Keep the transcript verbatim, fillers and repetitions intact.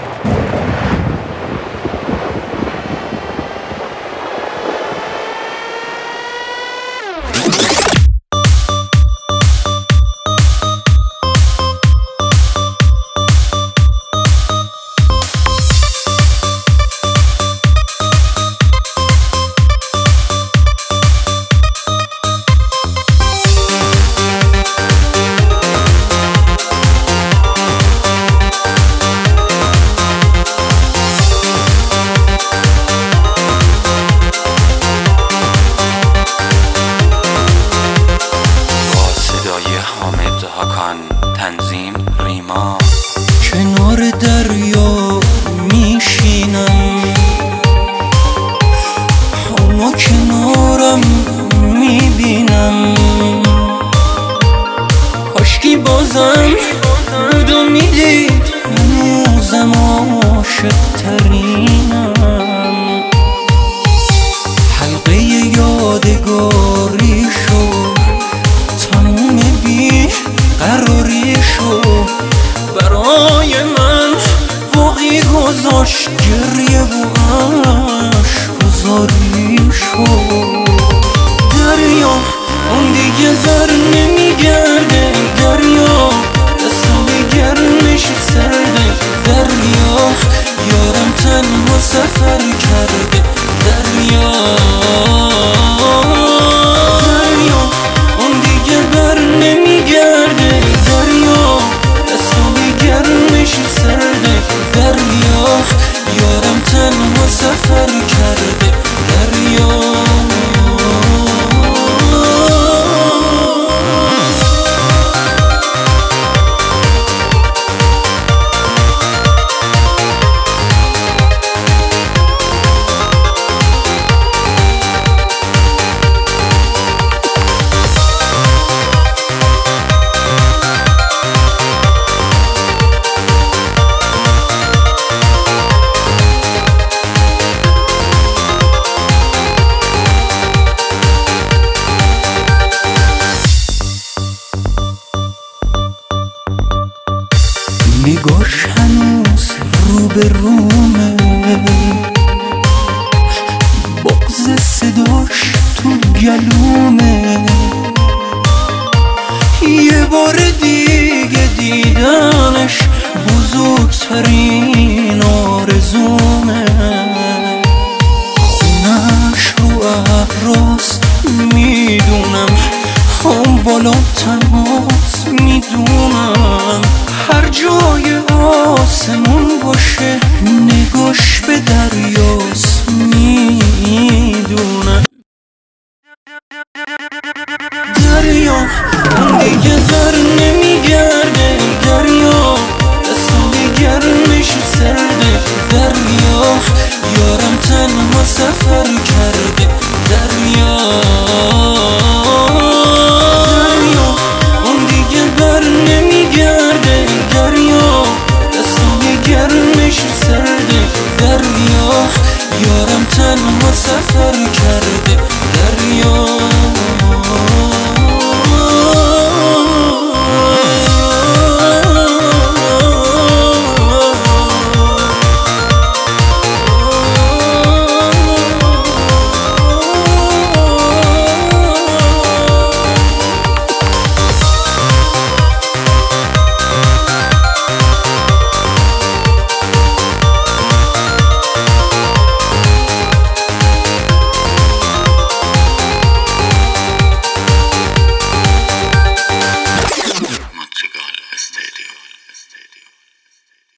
تنظیم ریما. کنار دریا میشینم، حالا کنارم میبینم، کاشکی بازم بودو میدید هنوزم عاشق ترینم. حلقه یادگاری شد، تموم بی قراری شد، برای من باقی گذاشت گریه و عشق‌گذاری شد. دریا اون دیگه در نمیگرده، دریا دستم گرمش سرده، دریا یارم تنها سفر کرده، دریا دریا اون دیگه بر نمیگرده، دریا دستم گرمش سرده، دریا یارم تنها سفر کرده، دریا. نگاش هنوز رو به رومه، بغض صداش تو گلومه، یه بار دیگه دیدنش بزرگترین